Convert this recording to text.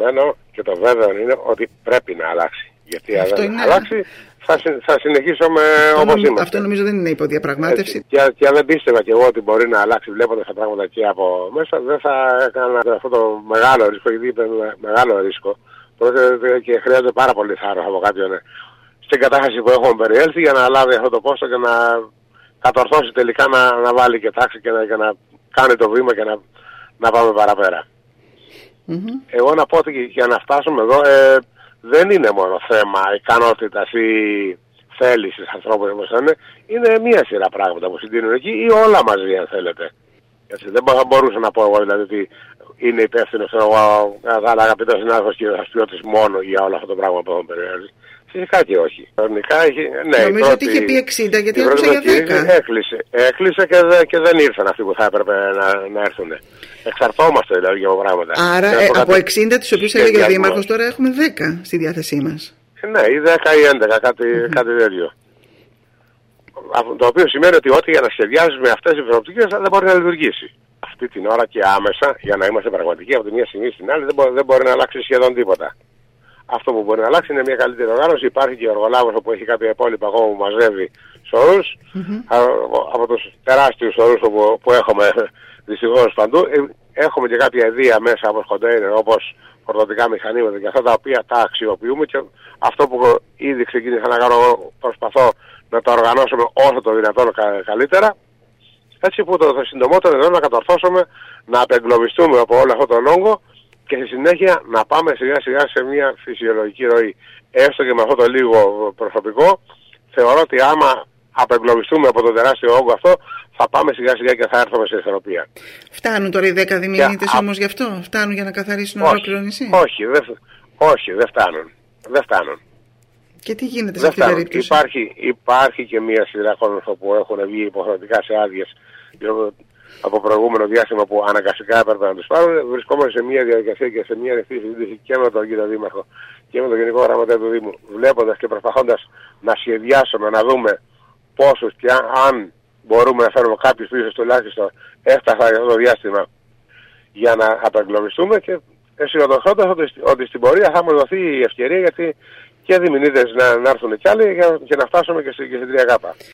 δεδομένο και το βέβαιο είναι ότι πρέπει να αλλάξει. Γιατί αν δεν αλλάξει θα συνεχίσουμε όπως είμαστε. Αυτό νομίζω δεν είναι υποδιαπραγμάτευση. Και αν δεν πίστευα και εγώ ότι μπορεί να αλλάξει βλέποντας τα πράγματα και από μέσα, δεν θα έκανα αυτό το μεγάλο ρίσκο, γιατί είπε μεγάλο ρίσκο. Πρώτα και χρειάζεται πάρα πολύ θάρρος από κάποιον στην κατάσταση που έχουμε περιέλθει για να λάβει αυτό το πόστο και να κατορθώσει τελικά να βάλει και τάξη και να κάνει το βήμα και να πάμε παραπέρα. Εγώ να πω ότι για να φτάσουμε εδώ δεν είναι μόνο θέμα ικανότητας ή θέλησης ανθρώπων όπως είναι μία σειρά πράγματα που συντείνουν εκεί ή όλα μαζί αν θέλετε. Έτσι, δεν θα μπορούσα να πω εγώ δηλαδή ότι είναι υπεύθυνος ο αγαπητός συνάδελφος κ. Χασπιώτης μόνο για όλο αυτό το πράγμα που έχουμε περιέλθει. Φυσικά και όχι. Νομίζω ότι είχε πει 60 γιατί άκουσα για 10. Έκλεισε και δεν ήρθαν αυτοί που θα έπρεπε να έρθουν. Εξαρτώμαστε δηλαδή για πράγματα. Άρα από 60 τις οποίες έλεγε ο Δήμαρχος τώρα έχουμε 10 στη διάθεσή μας. Ναι, ή 10 ή 11, κάτι τέτοιο. Το οποίο σημαίνει ότι ό,τι για να σχεδιάζεις με αυτές τις προοπτικές δεν μπορεί να λειτουργήσει. Αυτή την ώρα και άμεσα, για να είμαστε πραγματικοί από τη μία στιγμή στην άλλη, δεν μπορεί να αλλάξει σχεδόν τίποτα. Αυτό που μπορεί να αλλάξει είναι μια καλύτερη οργάνωση. Υπάρχει και ο Εργολάβος που έχει κάποια υπόλοιπα ακόμα που μαζεύει σωρούς. Από τους τεράστιους σωρούς που έχουμε δυστυχώς παντού. Έχουμε και κάποια ιδέα μέσα όπως κοντέινερ, όπως φορτωτικά μηχανήματα και αυτά τα οποία τα αξιοποιούμε. Και αυτό που ήδη ξεκίνησα να κάνω, προσπαθώ να το οργανώσουμε όσο το δυνατόν καλύτερα. Έτσι που το συντομότερο εδώ να κατορθώσουμε να απεγκλωβιστούμε από όλο αυτόν τον όγκο και στη συνέχεια να πάμε σιγά σιγά σε μια φυσιολογική ροή. Έστω και με αυτό το λίγο προσωπικό, θεωρώ ότι άμα απεγκλωβιστούμε από τον τεράστιο όγκο αυτό, θα πάμε σιγά σιγά και θα έρθουμε σε ισορροπία. Φτάνουν τώρα οι 10 διμηνίτες όμως γι' αυτό? Φτάνουν για να καθαρίσουν ολόκληρο νησί? Όχι, δεν φτάνουν. Δεν φτάνουν. Και τι γίνεται σε αυτή την περίπτωση? Υπάρχει και μια σειρά χώρων που έχουν βγει υποχρεωτικά σε άδειες από προηγούμενο διάστημα που αναγκαστικά έπρεπε να τους πάρουν. Βρισκόμαστε σε μια διαδικασία και σε μια ρευστή συζήτηση και με τον κύριο Δήμαρχο και με τον Γενικό Γραμματέα του Δήμου, βλέποντας και προσπαθώντας να σχεδιάσουμε, να δούμε πόσους και αν μπορούμε να φέρουμε κάποιους πίσω τουλάχιστον έφτασα για αυτό το διάστημα για να απεγκλωβιστούμε και αισιοδοξώντας ότι στην πορεία θα μας δοθεί η ευκαιρία γιατί και διμηνίτες να έρθουν κι άλλοι και να φτάσουμε και στην 3 κάπα.